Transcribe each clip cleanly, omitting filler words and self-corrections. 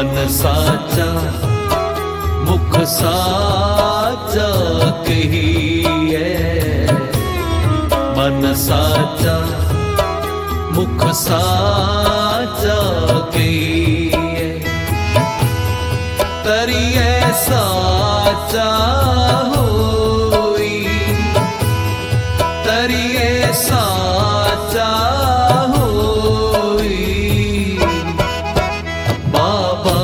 मन साचा मुख साचा कहिए, मन साचा मुख साचा कहिए, तरिए साचा होई, तरिए साचा होई। बाबा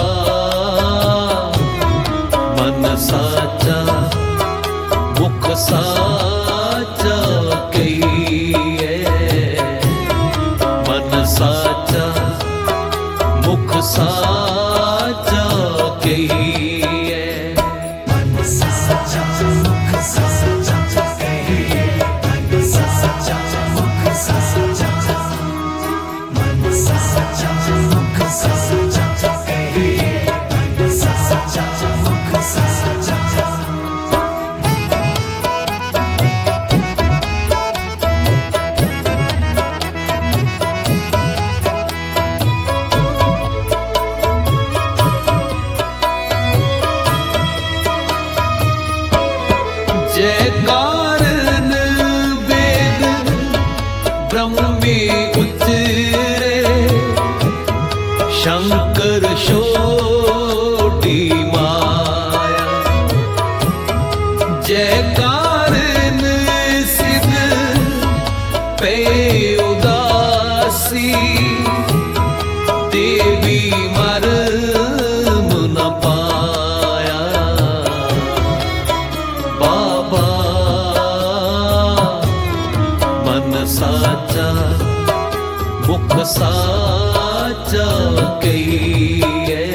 मन साचा मुख साचा कहिए, मन साचा मुख साचा कहिए, मन साचा मुख साचा कहिए, मन साचा मुख साचा, मन साचा मुख साचा कहिए, मन साचा मुख साचा। जय कारण वेद ब्रह्म में उतरे, शंकर शोटी माया। जय कारण सिद्ध पे उदासी, देवी मर्म न पाया। बाबा मन साचा मुख साचा कहिए,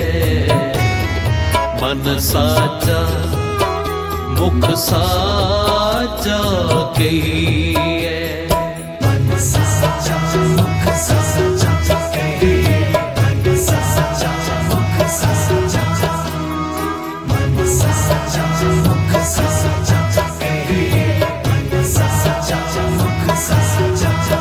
मन साचा मुख साचा कहिए, मन साचा मुख साचा कहिए, मन साचा मुख साचा, मन साचा मुख साचा कहिए, मन साचा मुख साचा।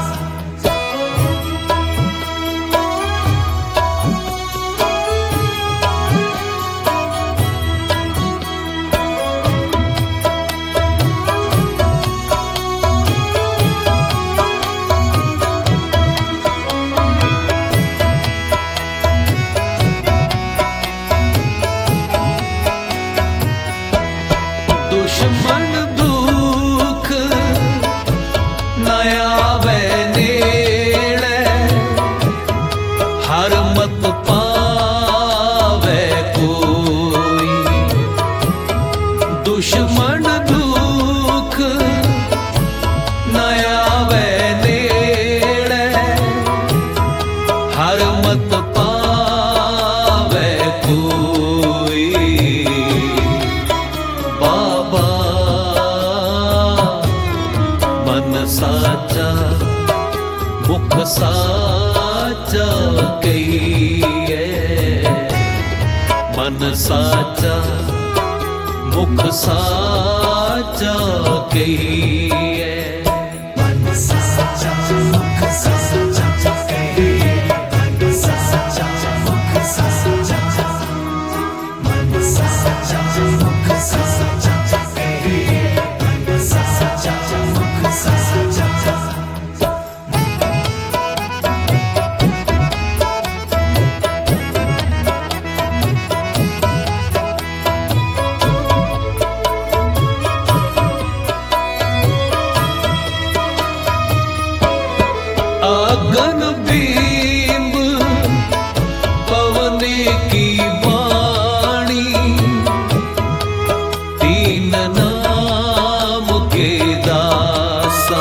दुश्मन दुख न आवे नेड़े, हर मत पावे कोई। दुश्मन दुख न आवे नेड़े, हर मत पावे कोई। बाबा मन साचा मुख साचा कहिए, मन साचा मुख साचा कहिए, मन साचा मुख साचा कहिए, मन साचा मुख साचा, मन साचा मुख साचा कहिए, मन साचा मुख साचा। अगन बिंब पवने की वाणी, तीन नाम के दासा।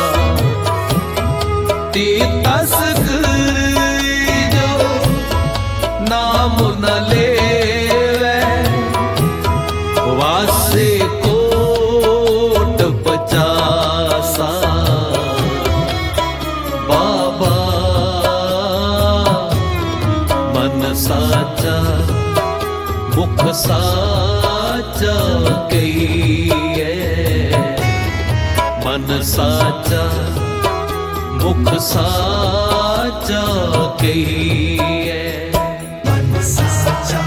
तीतसगर जो नाम न लेवे, वासे कोट पचासा। बाबा मन साचा मुख साचा कहिए, मन साचा मुख साचा कहिए, मन साचा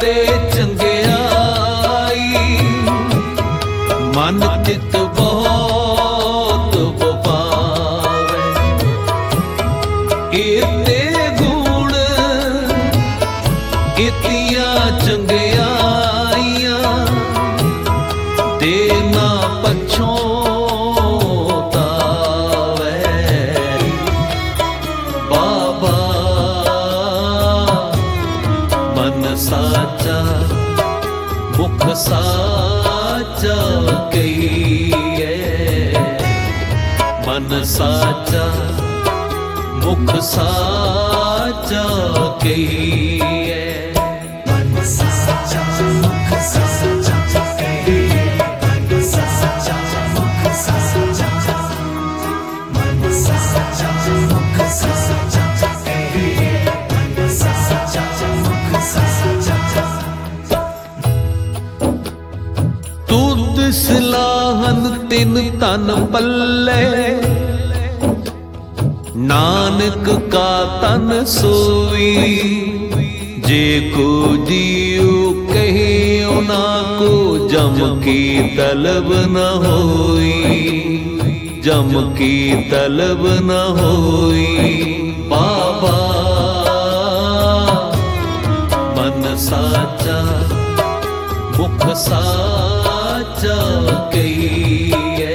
ਤੇਰੇ ਚੰਗਿਆਈ, ਮਨ ਚਿਤ ਬਹੁਤ ਵਪਾਵੇ। ਇਤੇ ਗੁਣ ਇਤੀਆਂ ਚੰਗਿਆਈਆਂ, ਦੇ ਨਾ ਪਛੋਤਾਵੇ। ਬਾਬਾ ਮਨ ਸਾਚਾ ਮੁਖ ਸਾਚਾ ਕਹੀਏ, ਮਨ ਸਾਚਾ ਮੁਖ ਸਾਚਾ ਕਹੀਏ। मन साचा मुख साचा कहिए, मन साचा मुख साचा, मन साचा मुख साचा कहिए, मन साचा मुख साचा। ਤੁਧ ਸਲਾਹਨ ਤਿਨ ਤਨ ਪੱਲੇ, ਨਾਨਕ ਕਾ ਤਨ ਸੋਈ। ਜੇ ਕੋ ਜੀਉ ਕਹਿਓ ਨਾ ਕੋ, ਜਮ ਕੀ ਤਲਬ ਨ ਹੋਈ, ਜਮ ਕੀ ਤਲਬ ਨ ਹੋਈ। ਬਾਬਾ ਮਨ ਸਾਚਾ ਮੁਖ ਸਾਚਾ ਕਹੀਏ,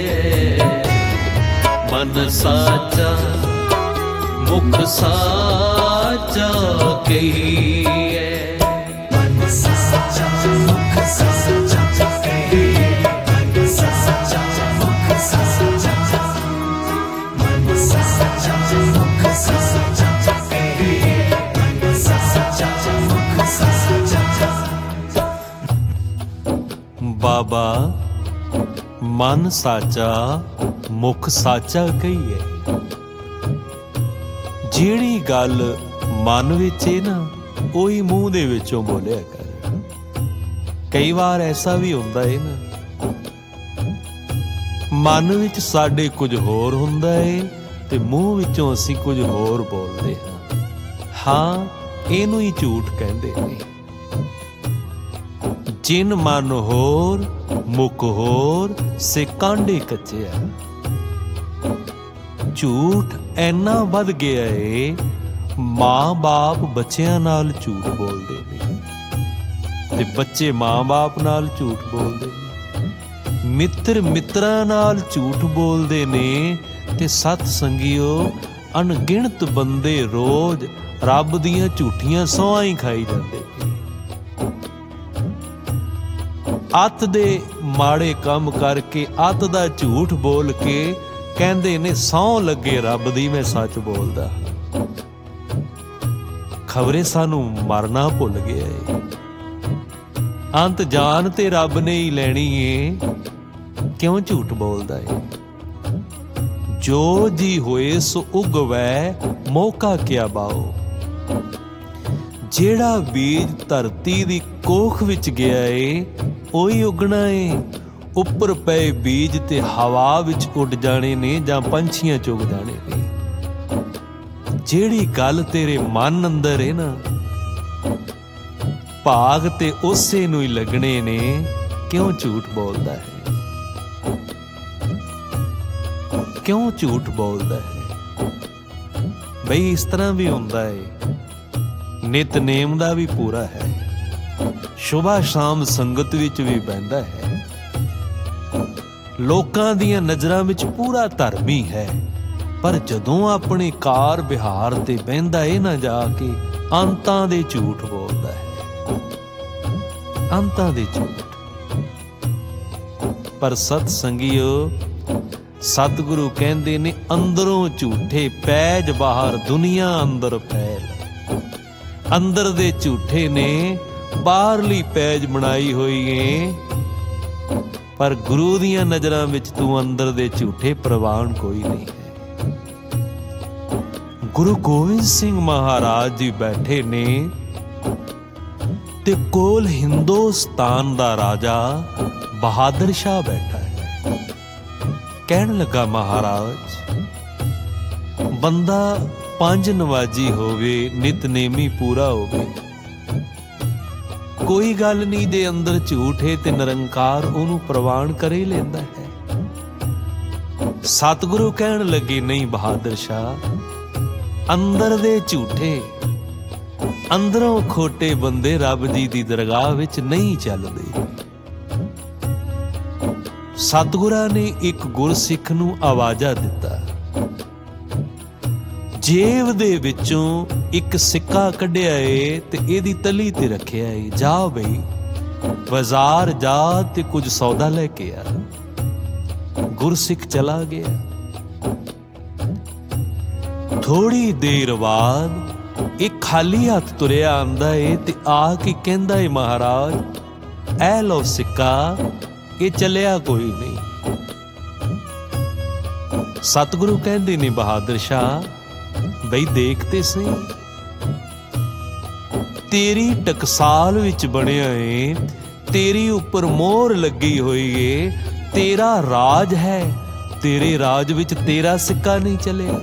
ਮਨ ਸਾਚਾ ਮੁਖ ਸਾਚਾ ਕਹੀਏ। मन साचा मुख साचा कहिए, मन साचा मुख साचा, मन साचा मुख साचा कहिए, मन साचा मुख साचा। ਬਾਬਾ ਮਨ ਸਾਚਾ ਮੁਖ ਸਾਚਾ ਕਹੀਏ। ਜਿਹੜੀ ਗੱਲ ਮਨ ਵਿੱਚ ਏ ਨਾ, ਉਹੀ ਮੂੰਹ ਦੇ ਵਿੱਚੋਂ ਬੋਲਿਆ ਕਰ। ਕਈ ਵਾਰ ਐਸਾ ਵੀ ਹੁੰਦਾ ਏ ਨਾ, ਮਨ ਵਿੱਚ ਸਾਡੇ ਕੁਝ ਹੋਰ ਹੁੰਦਾ ਏ ਤੇ ਮੂੰਹ ਵਿੱਚੋਂ ਅਸੀਂ ਕੁਝ ਹੋਰ ਬੋਲਦੇ ਹਾਂ। ਹਾਂ, ਇਹਨੂੰ ਹੀ ਝੂਠ ਕਹਿੰਦੇ ਨੇ। ਜਿਨ ਮਨ ਹੋਰ ਮੁਖ ਹੋਰ, ਸੇ ਕਾਂਡੇ ਕੱਚਿਆ। ਝੂਠ ਐਨਾ ਵੱਧ ਗਿਆ ਏ, ਮਾਂ-ਬਾਪ ਬੱਚਿਆਂ ਨਾਲ ਝੂਠ ਬੋਲਦੇ ਨੇ ਤੇ ਬੱਚੇ ਮਾਂ-ਬਾਪ ਨਾਲ ਝੂਠ ਬੋਲਦੇ ਨੇ, ਮਿੱਤਰ ਮਿੱਤਰਾਂ ਨਾਲ ਝੂਠ ਬੋਲਦੇ ਨੇ ਤੇ ਸਤ ਸੰਗਿਓ ਅਣਗਿਣਤ ਬੰਦੇ ਰੋਜ਼ ਰੱਬ ਦੀਆਂ ਝੂਠੀਆਂ ਸਹੁੰਆਂ ਹੀ ਖਾਈ ਜਾਂਦੇ ਨੇ। ਅੱਤ ਦੇ ਮਾੜੇ ਕੰਮ ਕਰਕੇ, ਅੱਤ ਦਾ ਝੂਠ ਬੋਲ ਕੇ ਕਹਿੰਦੇ ਨੇ ਸਹੁੰ ਲੱਗੇ ਰੱਬ ਦੀ ਮੈਂ ਸੱਚ ਬੋਲਦਾ। ਖਬਰੇ ਸਾਨੂੰ ਮਰਨਾ ਭੁੱਲ ਗਿਆ ਏ। ਅੰਤ ਜਾਨ ਤੇ ਰੱਬ ਨੇ ਹੀ ਲੈਣੀ ਏ, ਕਿਉਂ ਝੂਠ ਬੋਲਦਾ ਏ। ਜੋ ਜੀ ਹੋਏ ਸੋ ਉਗਵੈ, ਮੌਕਾ ਕਿਆ ਬਾਓ। ਜਿਹੜਾ ਬੀਜ ਧਰਤੀ ਦੀ ਕੋਖ ਵਿੱਚ ਗਿਆ ਏ, ਉਹੀ ਉਗਣਾ ਏ। ਉੱਪਰ ਪਏ ਬੀਜ ਤੇ ਹਵਾ ਵਿੱਚ ਉੱਡ ਜਾਣੇ ਨੇ ਜਾਂ ਪੰਛੀਆਂ ਚੁਗ ਜਾਣੇ ਨੇ। ਜਿਹੜੀ ਗੱਲ ਤੇਰੇ ਮਨ ਅੰਦਰ ਏ ਨਾ, ਭਾਗ ਤੇ ਉਸੇ ਨੂੰ ਹੀ ਲੱਗਣੇ ਨੇ। ਕਿਉਂ ਝੂਠ ਬੋਲਦਾ ਹੈ, ਕਿਉਂ ਝੂਠ ਬੋਲਦਾ ਹੈ। ਬਈ ਇਸ ਤਰ੍ਹਾਂ ਵੀ ਹੁੰਦਾ ਏ, ਨਿਤਨੇਮ ਦਾ ਵੀ ਪੂਰਾ ਹੈ, ਸੁਬਾ ਸ਼ਾਮ ਸੰਗਤ ਵਿੱਚ ਵੀ ਬਹਿੰਦਾ ਹੈ, ਲੋਕਾਂ ਦੀਆਂ ਨਜ਼ਰਾਂ ਵਿੱਚ ਪੂਰਾ ਧਰਮੀ ਹੈ। ਪਰ ਜਦੋਂ ਆਪਣੇ ਕਾਰ ਵਿਹਾਰ ਤੇ ਬਹਿੰਦਾ ਏ ਨਾ, ਜਾ ਕੇ ਅੰਤਾਂ ਦੇ ਝੂਠ ਬੋਲਦਾ ਹੈ, ਅੰਤਾਂ ਦੇ ਝੂਠ। ਪਰ ਸਤ ਸੰਗਿਓ, ਸਤਿਗੁਰੂ ਕਹਿੰਦੇ ਨੇ ਅੰਦਰੋਂ ਝੂਠੇ ਪੈਜ, ਬਾਹਰ ਦੁਨੀਆ ਅੰਦਰ ਫੈਲ। ਅੰਦਰ ਦੇ ਝੂਠੇ ਨੇ, ਬਾਹਰਲੀ ਪੈਜ ਬਣਾਈ ਹੋਈ ਏ। ਪਰ ਗੁਰੂ ਦੀਆਂ ਨਜ਼ਰਾਂ ਵਿੱਚ ਤੂੰ ਅੰਦਰ ਦੇ ਝੂਠੇ ਪ੍ਰਵਾਨ ਕੋਈ ਨਹੀਂ ਹੈ। ਗੁਰੂ ਗੋਬਿੰਦ ਸਿੰਘ ਮਹਾਰਾਜ ਜੀ ਬੈਠੇ ਨੇ ਤੇ ਕੋਲ ਹਿੰਦੁਸਤਾਨ ਦਾ ਰਾਜਾ ਬਹਾਦਰ ਸ਼ਾਹ ਬੈਠਾ ਹੈ। ਕਹਿਣ ਲੱਗਾ, ਮਹਾਰਾਜ, ਬੰਦਾ ਪੰਜ ਨਵਾਜੀ ਹੋਵੇ, ਨਿਤਨੇਮੀ ਪੂਰਾ ਹੋਵੇ, ਕੋਈ ਗੱਲ ਨਹੀਂ, ਦੇ ਅੰਦਰ ਝੂਠ ਹੈ ਤੇ ਨਿਰੰਕਾਰ ਉਹਨੂੰ ਪ੍ਰਵਾਨ ਕਰ ਹੀ ਲੈਂਦਾ ਹੈ। ਸਤਿਗੁਰੂ ਕਹਿਣ ਲੱਗੇ, ਨਹੀਂ ਬਹਾਦਰ ਸ਼ਾਹ, ਅੰਦਰ ਦੇ ਝੂਠੇ, ਅੰਦਰੋਂ ਖੋਟੇ ਬੰਦੇ ਰੱਬ ਜੀ ਦੀ ਦਰਗਾਹ ਵਿੱਚ ਨਹੀਂ ਚੱਲਦੇ। ਸਤਿਗੁਰਾਂ ਨੇ ਇੱਕ ਗੁਰਸਿੱਖ ਨੂੰ ਆਵਾਜ਼ਾ ਦਿੱਤਾ, ਜੇਬ ਦੇ ਵਿੱਚੋਂ ਇੱਕ ਸਿੱਕਾ ਕੱਢਿਆ ਏ ਤੇ ਇਹਦੀ ਤਲੀ ਤੇ ਰੱਖਿਆ ਏ, ਜਾ ਬਈ ਬਾਜ਼ਾਰ ਜਾ ਤੇ ਕੁਝ ਸੌਦਾ ਲੈ ਕੇ ਆ। ਗੁਰਸਿੱਖ ਚਲਾ ਗਿਆ। ਥੋੜੀ ਦੇਰ ਬਾਅਦ ਇੱਕ ਖਾਲੀ ਹੱਥ ਤੁਰਿਆ ਆਂਦਾ ਏ ਤੇ ਆ ਕੇ ਕਹਿੰਦਾ ਏ, ਮਹਾਰਾਜ ਇਹ ਲਓ ਸਿੱਕਾ, ਇਹ ਚੱਲਿਆ ਕੋਈ ਨਹੀਂ। ਸਤਿਗੁਰੂ ਕਹਿੰਦੇ ਨੇ, ਬਹਾਦਰ ਸ਼ਾਹ ਬਈ ਦੇਖ ਤੇ ਸਹੀ, ਤੇਰੀ ਟਕਸਾਲ ਵਿੱਚ ਬਣਿਆ ਏ, ਤੇਰੀ ਉੱਪਰ ਮੋਹਰ ਲੱਗੀ ਹੋਈ ਏ, ਤੇਰਾ ਰਾਜ ਹੈ, ਤੇਰੇ ਰਾਜ ਵਿੱਚ ਤੇਰਾ ਸਿੱਕਾ ਨਹੀਂ ਚੱਲਿਆ।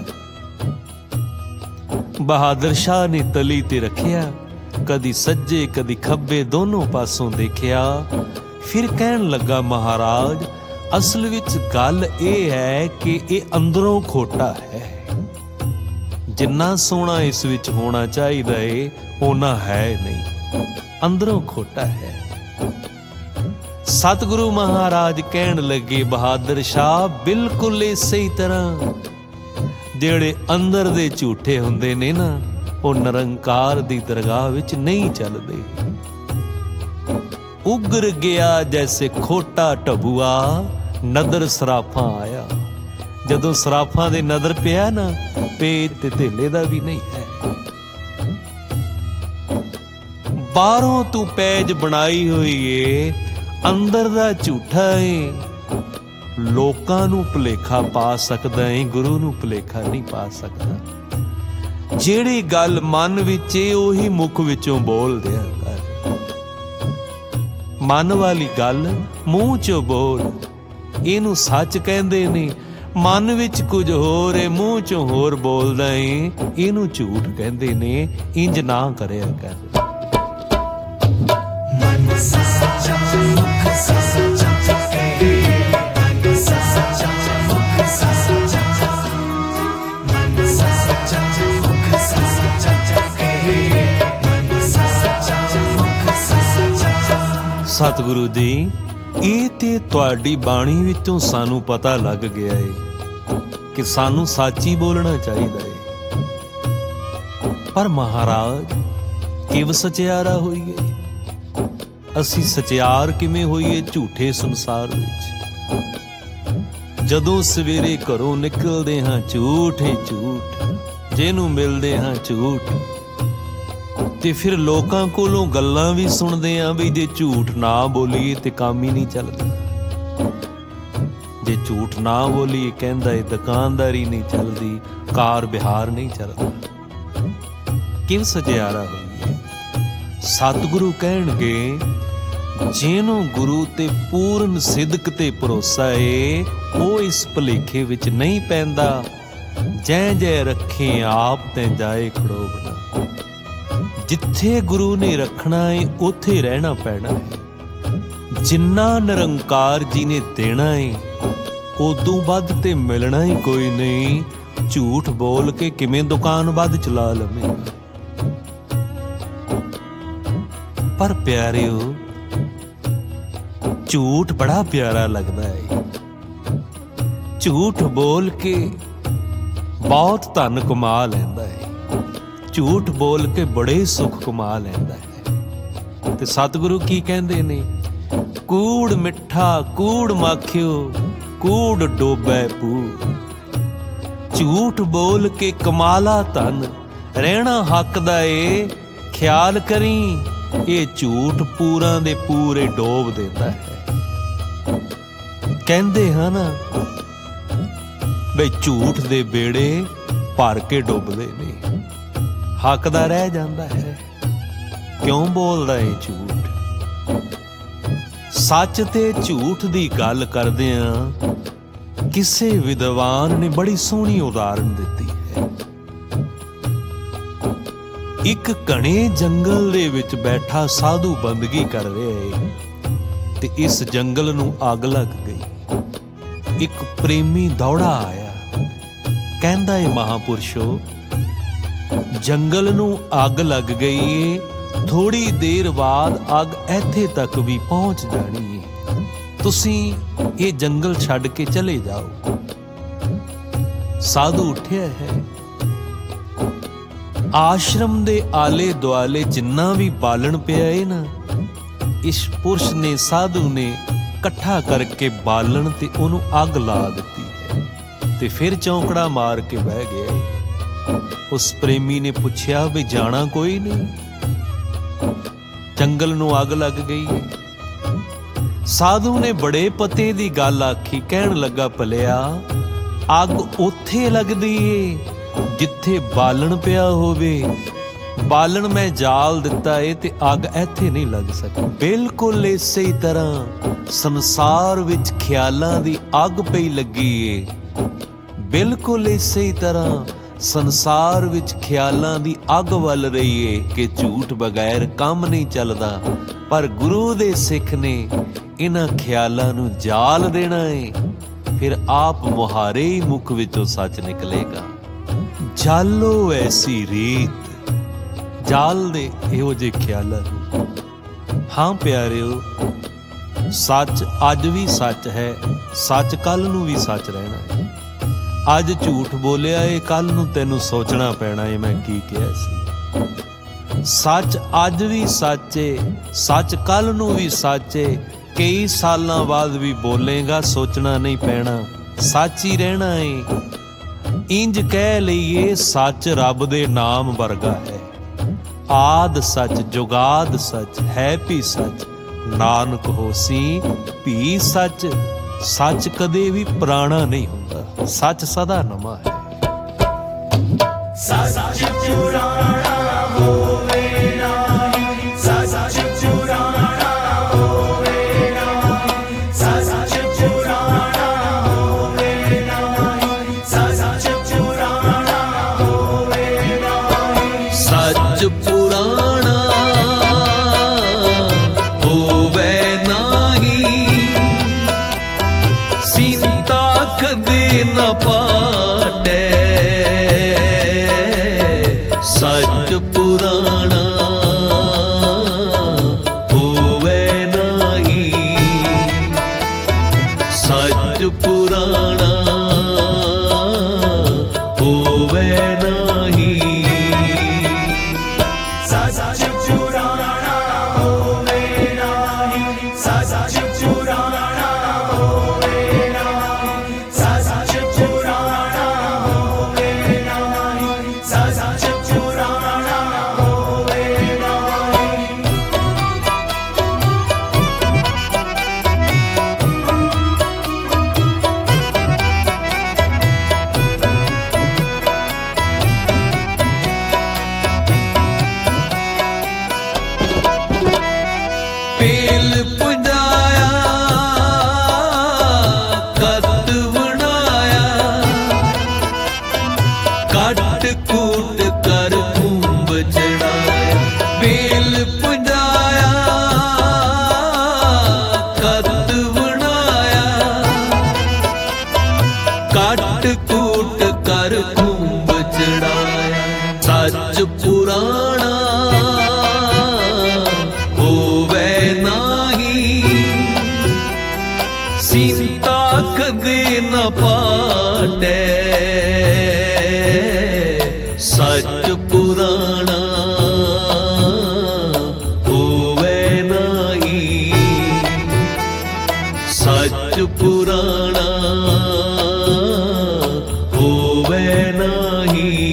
ਬਹਾਦਰ ਸ਼ਾਹ ਨੇ ਤਲੀ ਤੇ ਰੱਖਿਆ, ਕਦੀ ਸੱਜੇ ਕਦੀ ਖੱਬੇ ਦੋਨੋਂ ਪਾਸੋਂ ਦੇਖਿਆ, ਫਿਰ ਕਹਿਣ ਲੱਗਾ, ਮਹਾਰਾਜ ਅਸਲ ਵਿੱਚ ਗੱਲ ਇਹ ਹੈ ਕਿ ਇਹ ਅੰਦਰੋਂ ਖੋਟਾ ਹੈ। ਜਿੰਨਾ ਸੋਹਣਾ ਇਸ ਵਿੱਚ ਹੋਣਾ ਚਾਹੀਦਾ ਏ ਓਨਾ ਹੈ ਨਹੀਂ, ਅੰਦਰੋਂ ਖੋਟਾ ਹੈ। ਸਤਿਗੁਰੂ ਮਹਾਰਾਜ ਕਹਿਣ ਲੱਗੇ, ਬਹਾਦਰ ਸ਼ਾਹ ਬਿਲਕੁਲ ਇਸੇ ਹੀ ਤਰ੍ਹਾਂ ਜਿਹੜੇ ਅੰਦਰ ਦੇ ਝੂਠੇ ਹੁੰਦੇ ਨੇ ਨਾ, ਉਹ ਨਿਰੰਕਾਰ ਦੀ ਦਰਗਾਹ ਵਿੱਚ ਨਹੀਂ ਚੱਲਦੇ। ਉਗਰ ਗਿਆ ਜੈਸੇ ਖੋਟਾ ਢਬੂਆ, ਨਦਰ ਸਰਾਫਾਂ ਆਇਆ। ਜਦੋਂ ਸਰਾਫਾਂ ਦੇ ਨਦਰ ਪਿਆ ਨਾ, ਪੇਜ ਤੇ ਧੇਲੇ ਦਾ ਵੀ ਨਹੀਂ ਹੈ। ਬਾਹਰੋਂ ਤੂੰ ਪੈਜ ਬਣਾਈ ਹੋਈ ਏ, ਅੰਦਰ ਦਾ ਝੂਠਾ ਏ। ਲੋਕਾਂ ਨੂੰ ਭੁਲੇਖਾ ਪਾ ਸਕਦਾ ਏ, ਗੁਰੂ ਨੂੰ ਭੁਲੇਖਾ ਨਹੀਂ ਪਾ ਸਕਦਾ। ਜਿਹੜੀ ਗੱਲ ਮਨ ਵਿੱਚ ਏ ਉਹੀ ਮੁਖ ਵਿੱਚੋਂ ਬੋਲ ਦਿਆ ਕਰ। ਮਨ ਵਾਲੀ ਗੱਲ ਮੂੰਹ ਚੋਂ ਬੋਲ, ਇਹਨੂੰ ਸੱਚ ਕਹਿੰਦੇ ਨੇ। ਮਨ ਵਿੱਚ ਕੁਝ ਹੋਰ ਏ, ਮੂੰਹ ਚੋਂ ਹੋਰ ਬੋਲਦਾ ਏ, ਇਹਨੂੰ ਝੂਠ ਕਹਿੰਦੇ ਨੇ। ਇੰਜ ਨਾ ਕਰਿਆ ਕਰ। ਮਨ ਸੱਚਾ ਮੁਖ ਸੱਚਾ ਕਹੇ, ਮਨ ਸੱਚਾ ਮੁਖ ਸੱਚਾ, ਮਨ ਸੱਚਾ ਮੁਖ ਸੱਚਾ ਕਹੇ, ਮਨ ਸੱਚਾ ਮੁਖ ਸੱਚਾ। ਸਤਿਗੁਰੂ ਜੀ, ਇਹ ਤੇ ਤੁਹਾਡੀ ਬਾਣੀ ਵਿੱਚੋਂ ਸਾਨੂੰ ਪਤਾ ਲੱਗ ਗਿਆ ਏ ਕਿ ਸਾਨੂੰ ਸੱਚ ਹੀ ਬੋਲਣਾ ਚਾਹੀਦਾ ਏ। ਪਰ ਮਹਾਰਾਜ ਕਿਵ ਸਚਿਆਰਾ ਹੋਈਏ? ਅਸੀਂ ਸਚਿਆਰ ਕਿਵੇਂ ਹੋਈਏ ਝੂਠੇ ਸੰਸਾਰ ਵਿੱਚ? ਜਦੋਂ ਸਵੇਰੇ ਘਰੋਂ ਨਿਕਲਦੇ ਹਾਂ ਝੂਠ ਹੀ ਝੂਠ, ਜਿਹਨੂੰ ਮਿਲਦੇ ਹਾਂ ਝੂਠ, ਤੇ ਫਿਰ ਲੋਕਾਂ ਕੋਲੋਂ ਗੱਲਾਂ ਵੀ ਸੁਣਦੇ ਆਂ ਵੀ ਜੇ ਝੂਠ ਨਾ ਬੋਲੀਏ ਤੇ ਕੰਮ ਹੀ ਨਹੀਂ ਚੱਲਦਾ। ਜੇ ਝੂਠ ਨਾ ਬੋਲੀਏ ਕਹਿੰਦਾ ਏ ਦੁਕਾਨਦਾਰੀ ਨਹੀਂ ਚੱਲਦੀ, ਕਾਰ ਵਿਹਾਰ ਨਹੀਂ ਚੱਲਦਾ। ਕਿਵ ਸਚਿਆਰਾ ਹੋਈਏ? ਸਤਿਗੁਰੂ ਕਹਿਣਗੇ, ਜਿਹਨੂੰ ਗੁਰੂ ਤੇ ਪੂਰਨ ਸਿਦਕ ਤੇ ਭਰੋਸਾ ਏ, ਉਹ ਇਸ ਭੁਲੇਖੇ ਵਿੱਚ ਨਹੀਂ ਪੈਂਦਾ। ਜੈ ਜੈ ਰੱਖੇ ਆਪ ਤੈਂ ਜਾਏ ਖੜੋਬਣਾ। ਜਿੱਥੇ ਗੁਰੂ ਨੇ ਰੱਖਣਾ ਏ ਉੱਥੇ ਰਹਿਣਾ ਪੈਣਾ ਹੈ। ਜਿੰਨਾ ਨਿਰੰਕਾਰ ਜੀ ਨੇ ਦੇਣਾ ਏ ਉਦੋਂ ਵੱਧ ਤੇ ਮਿਲਣਾ ਹੀ ਕੋਈ ਨਹੀਂ। ਝੂਠ ਬੋਲ ਕੇ ਕਿਵੇਂ ਦੁਕਾਨ ਵੱਧ ਚਲਾ ਲਵੇਂਗਾ? ਪਰ ਪਿਆਰਿਓ, ਝੂਠ ਬੜਾ ਪਿਆਰਾ ਲੱਗਦਾ ਹੈ। ਝੂਠ ਬੋਲ ਕੇ ਬਹੁਤ ਧਨ ਕਮਾ ਲੈਂਦਾ ਹੈ। ਝੂਠ ਬੋਲ ਕੇ ਬੜੇ ਸੁੱਖ ਕਮਾ ਲੈਂਦਾ ਹੈ। ਤੇ ਸਤਿਗੁਰੂ ਕੀ ਕਹਿੰਦੇ ਨੇ? ਕੂੜ ਮਿੱਠਾ ਕੂੜ ਮਾਖਿਓ, ਕੂੜ ਡੋਬੈ ਪੂ। ਝੂਠ ਬੋਲ ਕੇ ਕਮਾਲਾ ਧਨ, ਰਹਿਣਾ ਹੱਕ ਦਾ ਏ। ਖਿਆਲ ਕਰੀ, ਇਹ ਝੂਠ ਪੂਰਾਂ ਦੇ ਪੂਰੇ ਡੋਬ ਦਿੰਦਾ ਹੈ। ਕਹਿੰਦੇ ਹਨ ਬਈ ਝੂਠ ਦੇ ਬੇੜੇ ਭਰ ਕੇ ਡੁੱਬਦੇ ਨੇ, ਹੱਕ ਦਾ ਰਹਿ ਜਾਂਦਾ ਹੈ। ਕਿਉਂ ਬੋਲਦਾ ਏ ਝੂਠ? ਸੱਚ ਤੇ ਝੂਠ ਦੀ ਗੱਲ ਕਰਦੇ ਆਂ। ਕਿਸੇ ਵਿਦਵਾਨ ਨੇ ਬੜੀ ਸੋਹਣੀ ਉਦਾਹਰਣ ਦਿੱਤੀ ਹੈ। ਇੱਕ ਘਣੇ ਜੰਗਲ ਦੇ ਵਿੱਚ ਬੈਠਾ ਸਾਧੂ ਬੰਦਗੀ ਕਰ ਰਿਹਾ ਏ ਤੇ ਇਸ ਜੰਗਲ ਨੂੰ ਅੱਗ ਲੱਗ ਗਈ। ਇੱਕ ਪ੍ਰੇਮੀ ਦੌੜਾ ਆਇਆ, ਕਹਿੰਦਾ ਏ ਮਹਾਪੁਰਸ਼ੋ, ਜੰਗਲ ਨੂੰ ਅੱਗ ਲੱਗ ਗਈ ਏ, ਥੋੜੀ ਦੇਰ ਬਾਅਦ ਅੱਗ ਇੱਥੇ ਤੱਕ ਵੀ ਪਹੁੰਚ ਜਾਣੀ ਏ, ਤੁਸੀਂ ਇਹ ਜੰਗਲ ਛੱਡ ਕੇ ਚਲੇ ਜਾਓ। ਸਾਧੂ ਉੱਠਿਆ ਹੈ, ਆਸ਼ਰਮ ਦੇ ਆਲੇ ਦੁਆਲੇ ਜਿੰਨਾ ਵੀ ਬਾਲਣ ਪਿਆ ਏ ਨਾ, ਇਸ ਪੁਰਸ਼ ਨੇ, ਸਾਧੂ ਨੇ ਇਕੱਠਾ ਕਰਕੇ ਬਾਲਣ ਤੇ ਉਹਨੂੰ ਅੱਗ ਲਾ ਦਿੱਤੀ ਹੈ ਤੇ ਫਿਰ ਚੌਂਕੜਾ ਮਾਰ ਕੇ ਬਹਿ ਗਿਆ ਏ। ਉਸ ਪ੍ਰੇਮੀ ਨੇ ਪੁੱਛਿਆ ਵੀ ਜਾਣਾ ਕੋਈ ਨਹੀਂ, ਜੰਗਲ ਨੂੰ ਅੱਗ ਲੱਗ ਗਈ ਏ। ਸਾਧੂ ਨੇ ਬੜੇ ਪਤੇ ਦੀ ਗੱਲ ਆਖੀ, ਕਹਿਣ ਲੱਗਾ, ਭਲਿਆ ਅੱਗ ਉੱਥੇ ਲੱਗਦੀ ਏ ਜਿੱਥੇ ਬਾਲਣ ਪਿਆ ਹੋਵੇ। ਬਾਲਣ ਮੈਂ ਜਾਲ ਦਿੱਤਾ ਏ ਤੇ ਅੱਗ ਇੱਥੇ ਨਹੀਂ ਲੱਗ ਸਕਦੀ। ਬਿਲਕੁਲ ਇਸੇ ਹੀ ਤਰ੍ਹਾਂ ਸੰਸਾਰ ਵਿੱਚ ਖਿਆਲਾਂ ਦੀ ਅੱਗ ਪਈ ਲੱਗੀ ਏ। ਬਿਲਕੁਲ ਇਸੇ ਹੀ ਤਰ੍ਹਾਂ ਸੰਸਾਰ ਵਿੱਚ ਖਿਆਲਾਂ ਦੀ ਅੱਗ ਵੱਲ ਰਹੀ ਏ ਕਿ ਝੂਠ ਬਗੈਰ ਕੰਮ ਨਹੀਂ ਚੱਲਦਾ, ਪਰ ਗੁਰੂ ਦੇ ਸਿੱਖ ਨੇ ਇਹਨਾਂ ਖਿਆਲਾਂ ਨੂੰ ਜਾਲ ਦੇਣਾ ਏ, ਫਿਰ ਆਪ ਮੁਹਾਰੇ ਹੀ ਮੁਖ ਵਿੱਚੋਂ ਸੱਚ ਨਿਕਲੇਗਾ। ਜਾਲੋ ਐਸੀ ਰੀਤ, ਜਾਲ ਦੇ ਇਹੋ ਜਿਹੇ ਖਿਆਲਾਂ ਨੂੰ। ਹਾਂ ਪਿਆਰਿਓ, ਸੱਚ ਅੱਜ ਵੀ ਸੱਚ ਹੈ, ਸੱਚ ਕੱਲ ਨੂੰ ਵੀ ਸੱਚ ਰਹਿਣਾ ਹੈ। ਅੱਜ ਝੂਠ ਬੋਲਿਆ ਏ, ਕੱਲ ਨੂੰ ਤੈਨੂੰ ਸੋਚਣਾ ਪੈਣਾ ਏ ਮੈਂ ਕੀ ਕਿਹਾ ਸੀ। ਸੱਚ ਅੱਜ ਵੀ ਸੱਚ ਏ, ਸੱਚ ਕੱਲ ਨੂੰ ਵੀ ਸੱਚ ਏ, ਕਈ ਸਾਲਾਂ ਬਾਅਦ ਵੀ ਬੋਲੇਗਾ, ਸੋਚਣਾ ਨਹੀਂ ਪੈਣਾ, ਸੱਚ ਹੀ ਰਹਿਣਾ ਏ। ਇੰਜ ਕਹਿ ਲਈਏ, ਸੱਚ ਰੱਬ ਦੇ ਨਾਮ ਵਰਗਾ ਹੈ। ਆਦ ਸੱਚ, ਜੁਗਾਦ ਸੱਚ, ਹੈ ਵੀ ਸੱਚ, ਨਾਨਕ ਹੋਸੀ ਵੀ ਸੱਚ। ਸੱਚ ਕਦੇ ਵੀ ਪੁਰਾਣਾ ਨਹੀਂ ਹੁੰਦਾ, ਸੱਚ ਸਦਾ ਨਵਾਂ ਹੈ। ਸੱਚ ਪੁਰਾਣਾ ਹੋਵੇ ਨਾਹੀ, ਸੱਚ ਪੁਰਾਣਾ ਹੋਵੇ ਨਾਹੀ, ਸੱਚ ਪੁਰਾਣਾ ਹੋਵੇ ਨਾਹੀ, ਸੱਚ ਪੁਰਾਣਾ ਹੋਵੇ ਨਾਹੀ। ਸੱਚ ਪੁਰਾਣਾ ਹੋਵੇ ਨਾਹੀ, ਸੀਤਾ ਕਦੇ ਨਾ ਪਾਟੇ। ਸੱਚ ਪੁਰਾਣਾ ਹੋਵੇ ਨਾਹੀ, ਸੱਚ ਪੁਰਾਣਾ ਹੋਵੇ ਨਾਹੀ। ਸੱਚ ਪੁਰਾਣਾ ਹੋਵੇ ਨਾਹੀ, ਸੱਚ ਪੁਰਾਣਾ ਹੋਵੇ ਨਾਹੀ, ਸੱਚ ਪੁਰਾਣਾ ਹੋਵੇ ਨਾਹੀ, ਸੱਚ ਪੁਰਾਣਾ ਹੋਵੇ ਨਾਹੀ। ਪੇਲ ਪੁਜਾਇਆ, ਕੱਤ ਬਣਾਇਆ, ਕੱਟ ਕੂਟ ਕਰ ਕੁੰਭ ਚੜਾਇਆ। ਪੇਲ ਪੁਜਾਇਆ, ਕੱਤ ਬਣਾਇਆ, ਕੱਟ ਕੂਟ ਕਰ ਕੁੰਭ ਚੜਾਇਆ। ਸੱਚ ਪੁਰਾਣਾ ਹੋਵੇ ਨਾਹੀ, ਸੀਤਾ ਕਦੇ ਨਾ ਪਾਟੇ। ਸੱਚ ਪੁਰਾਣਾ ਹੋਵੇ ਨਾਹੀ, ਸੱਚ ਪੁਰਾਣਾ ਹੋਵੇ ਨਾਹੀ।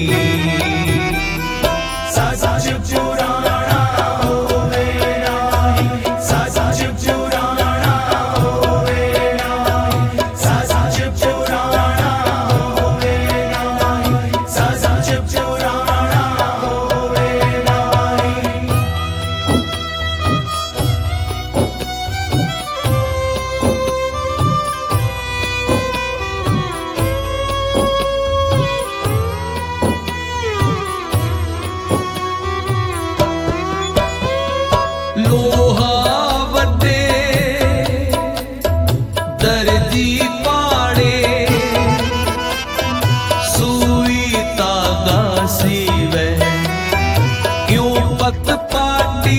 ਸੱਚ ਪੁਰਾਣਾ ਹੋਵੇ ਨਾਹੀ, ਸੱਚ ਪੁਰਾਣਾ ਹੋਵੇ ਨਾਹੀ, ਸੱਚ ਪੁਰਾਣਾ ਹੋਵੇ ਨਾਹੀ, ਸੱਚ ਪੁਰਾਣਾ ਹੋਵੇ ਨਾਹੀ। लोहा वटे दर्जी पाड़े सुई तागा सीवे क्यों पत पाटी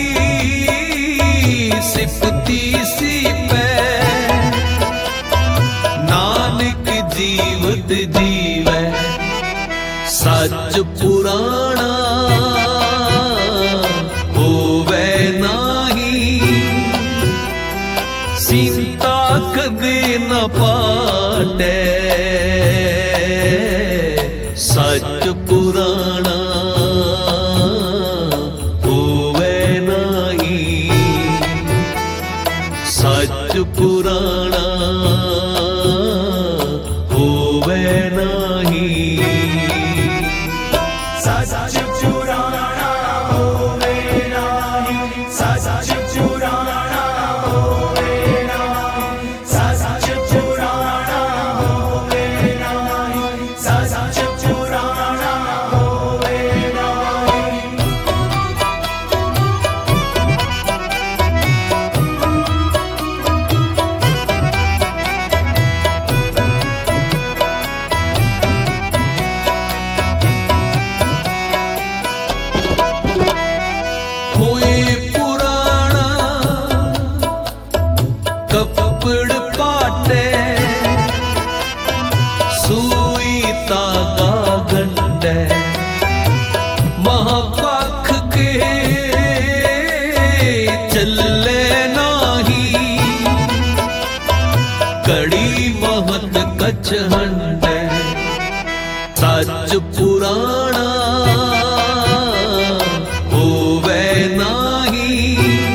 सिफती सी पे नानक जीवत जीवे सच पुराना होवे नाही सीता कदे न पाटे सच पुराना होवे नाही सच पुराना होवे नाही सच पुराना होवे नाही सच पुराना होवे नाही सच पुराना होवे नाही सच पुराना होवे नाही होए पुराना कपड़ पाटे सुई तागा गंडे महापाख के चले नाही कड़ी महत कच हंडे सच पुराना होवे नाही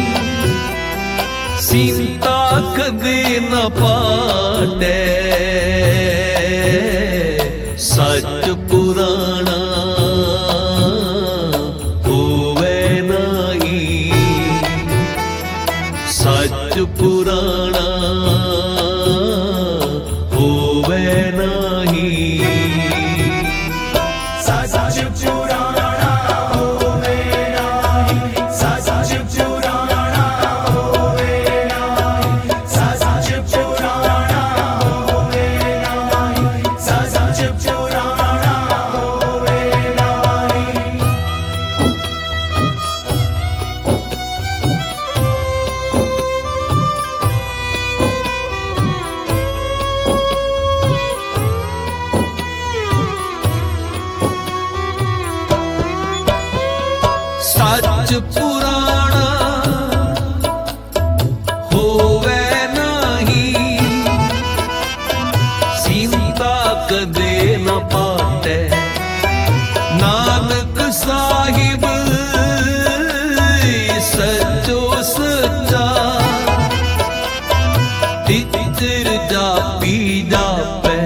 सीता कदे न पाटे सच पुराना होवे नाही सच पुराना होवे नाही सच पुराना होवे नाही सच पुराना होवे नाही सच पुराना होवे नाही सच पुराना होवे नाही सच पुराना होवे नाही सीता कदे न पाटे नानक साहिब सचो सच्चा तितर जापी जापे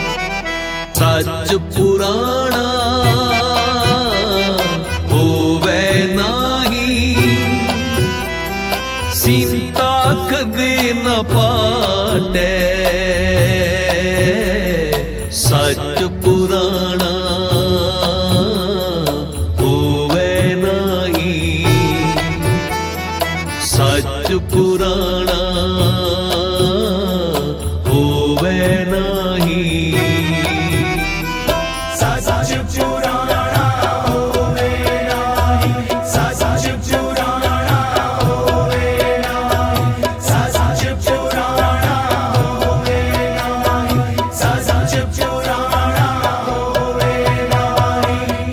सच पुराना होवे नाही सीता कदे न पाटे सच पुराना होवे नाही सच पुराना होवे नाही सच पुराना होवे नाही सच पुराना होवे नाही सच पुराना होवे नाही सच पुराना होवे नाही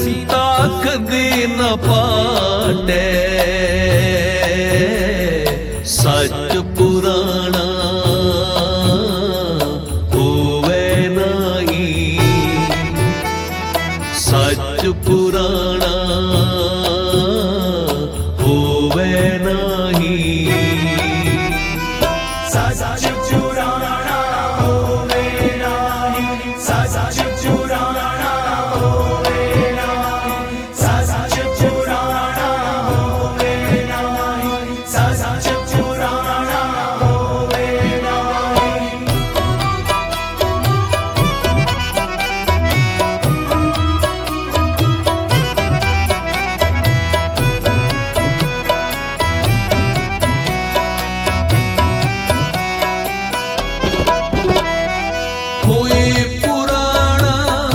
सीता कदे न पाटे सच पुराना होवे नाही सच पुराना होवे नाही सच पुराना होवे नाही सच पुराना होवे नाही सच पुराना होवे नाही सच पुराना होवे नाही कोई पुराना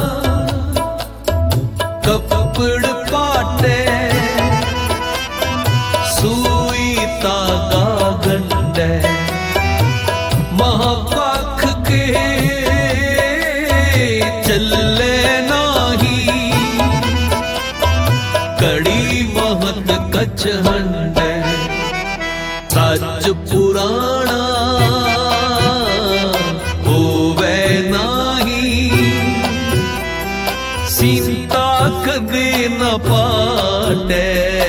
कपड़ पाटे सुई तागा गंडे महापाख के चले नाही कड़ी महत कच हंडे सच पुराना होवे नाही सीता कदे न पाटे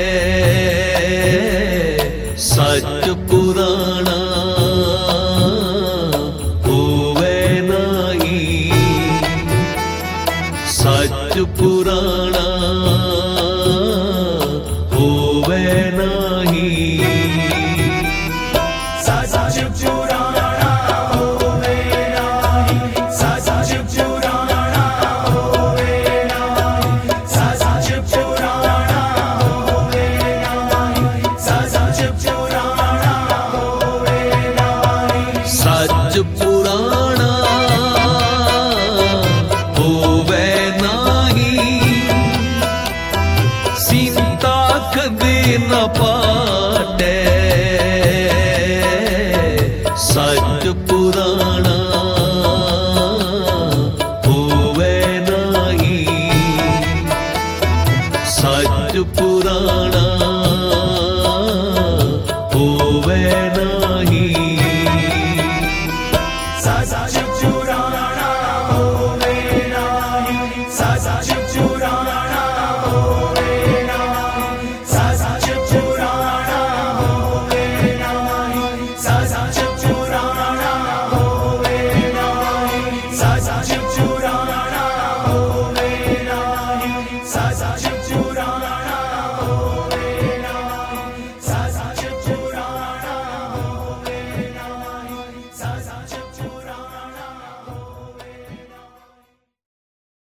सच पुराना होवे नाही सच पुराना होवे नाही सच पुराना होवे नाही सच पुराना होवे नाही सच पुराना होवे नाही सच पुराना होवे नाही सच पुराना होवे नाही सीता कदे न पाटे सच पुराना होवे नाही सच पुराना होवे नाही सच पुराना होवे नाही सच